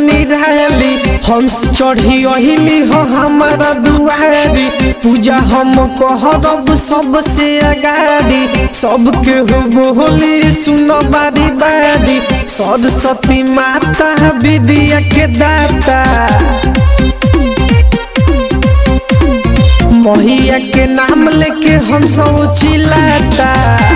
निराली हंस चढ़ी अहिली हो हमारा दुआरी पूजा हम कहब सबसे अगाड़ी सबके हो बोली सुनो बारी बारी सरस्वती माता विद्या के दाता मैया के नाम लेके हम सब चिल्लाता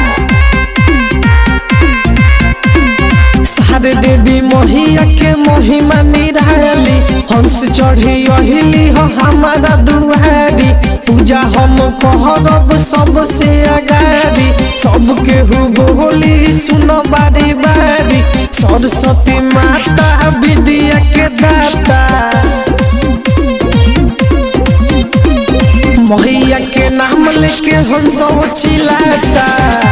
सारे देवी मैया के महिमा निराली हंस चढ़ी अहिली हो हमारा दुआरी पूजा हम कहब सबसे अगाड़ी सबके हो बोली सुनो बारी बारी सरस्वती माता विद्या के दाता मैया के नाम लेके हम सब चिल्लाता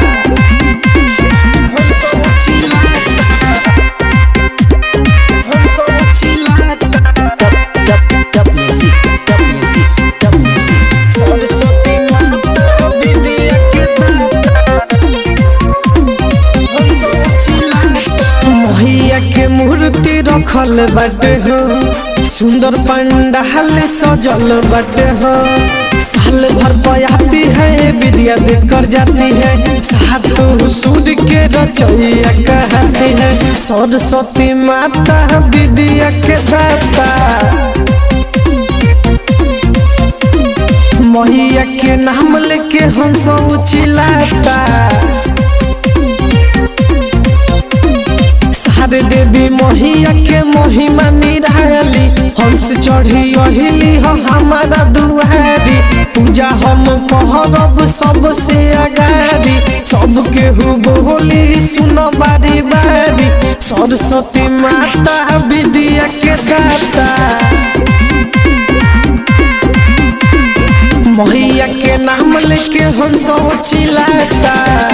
मूर्ति रखल बाटे हो सुंदर पंडाल सजल बाटे हो साल भर बयाती है विद्या देकर जाती है सातों सूर्य के रचैया कहती है सरस्वती माता विद्या के दाता मैया के नाम लेके हम सब चिल्लाता सारे देवी मैया के महिमा निराली हंस चढ़ी अहिली हो हमारा दुआरी पूजा हम कहब सबसे अगाड़ी सबके हो बोली सुनो बारी बारी सरस्वती माता विद्या के दाता मैया के नाम लेके हम सब चिल्लाता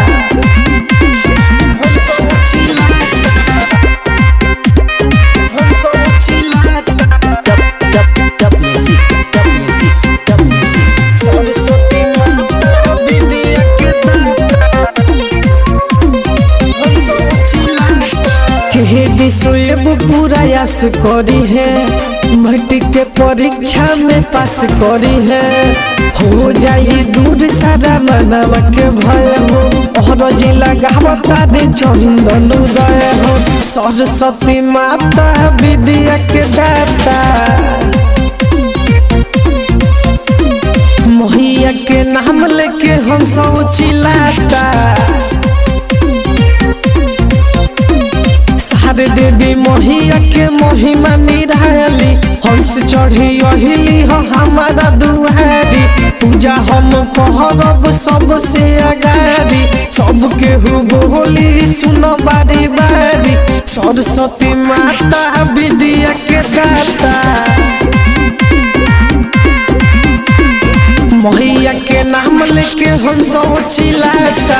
पूरा आस करी है मैट्रिक के परीक्षा में पास करी है हो जाई दूर सारा मनवा के भय हो और जिला गावता रे चंदन उदय हो सरस्वती माता विद्या के दाता मैया के नाम लेके हम सब चिल्लाता सारे देवी मैया के महिमा निराली हंस चढ़ी अहिली हो हमारा दुआरी पूजा हम कहब सबसे अगाड़ी सबके हो बोली सुनो बारी बारी सरस्वती माता विद्या के दाता मैया के नाम लेके हम सब चिल्लाता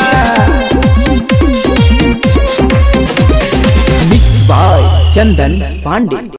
चंदन पांडे।